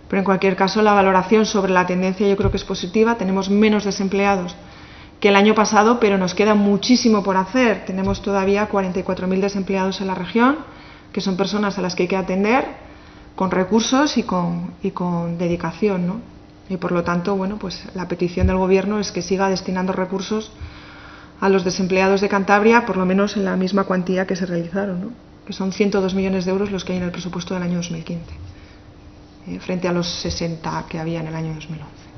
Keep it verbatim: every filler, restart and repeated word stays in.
Pero en cualquier caso la valoración sobre la tendencia yo creo que es positiva. Tenemos menos desempleados que el año pasado, pero nos queda muchísimo por hacer. Tenemos todavía cuarenta y cuatro mil desempleados en la región, que son personas a las que hay que atender con recursos y con, y con dedicación, ¿no? Y por lo tanto, bueno, pues la petición del Gobierno es que siga destinando recursos a los desempleados de Cantabria, por lo menos en la misma cuantía que se realizaron, ¿no? Que son ciento dos millones de euros los que hay en el presupuesto del año dos mil quince, eh, frente a los sesenta que había en el año dos mil once.